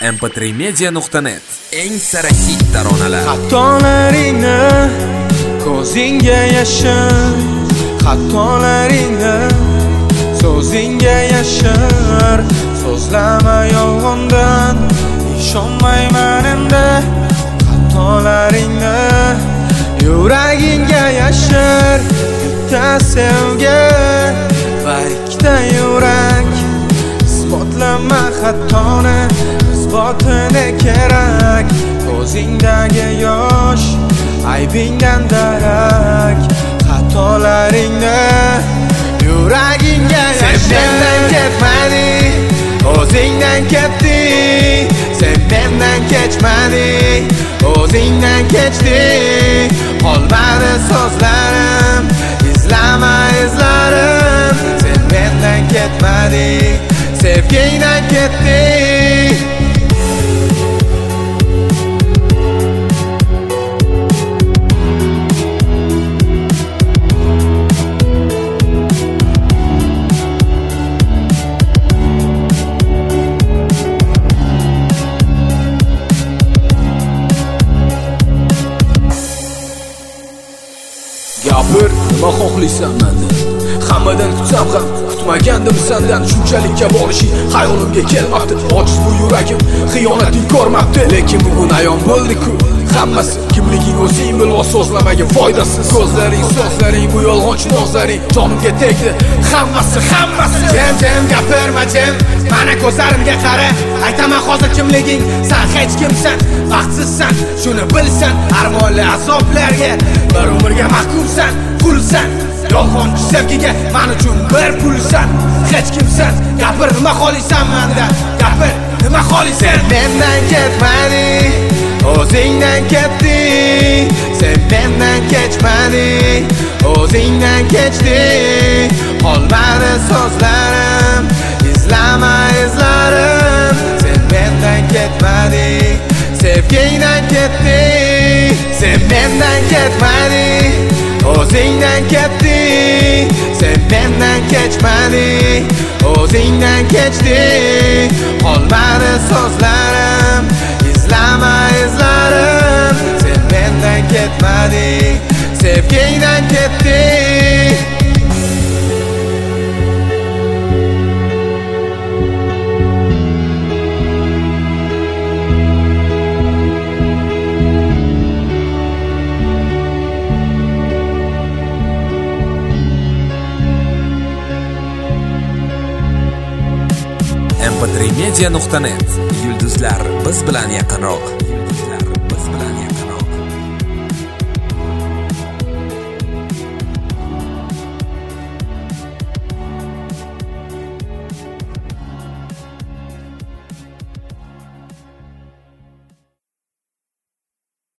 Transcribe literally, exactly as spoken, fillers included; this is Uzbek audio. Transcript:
em p tre media nuqta net eng sara hit taronalar. Xatolaringni ko'zingga yashir, xatolaringni so'zingga yashir. So'zlama yolg'ondan, ishonmayman endi. Xatolaringni yuragingga yashir. Bitta sevgi va ikkita yurak. Isbotlama xatoni, isbotini kerak. Ko'zingdagi yosh aybingdan darak. Xatolaringni yuragingga yashir. Sen mendan ketmading, o'zingdan ketding. Sen mendan kechmading, o'zingdan kechding. Qolmadi so'zlarim, izlama izlarim. Sen mendan ketmading, sevgingdan ketding. Gapir, nima xohlaysan mendan? Hammadan kutsam ham kutmagandim sendan. Shunchalikka borishing xayolimga kelmabdi. Ojiz bu yuragim xiyonating ko'rmabdi. Lekin bugun ayon bo'ldi-ku hammasi. Kimliging o'zing bil va so'zlamagin foydasiz. Ko'zlaring, so'zlaring, bu yolg'onchi nozlaring jonimga tegdi. Hammasi, hammasi. Jam jam gapirma jam, mana ko'zlarimga qara. Aytaman hozir kimliging, sen hech kimsan, baxtsizsan, shuni bilsan. Armonli azoblarga bir umrga mahkumsan, qulsan. Yolg'onchi sevgiga men uchun bir pulsan. Hech kimsan, gapir nima xohlaysan mendan. Gapir nima xohlaysan. Mendan ketmading, o'zingdan ketding. Sen mendan kechmading, o'zingdan kechding. Qolmadi so'zlarim, izlama izlarim. Sen mendan ketmading, sevgingdan ketding. Sen mendan ketmading, o'zingdan ketding. Sen mendan kechmading, o'zingdan kechding. Qolmadi so'zlarim, izlama izlarim. Sen mendan ketmading, sevgingdan ketding. em p tre media nuqta net yulduzlar biz bilan yaqinroq.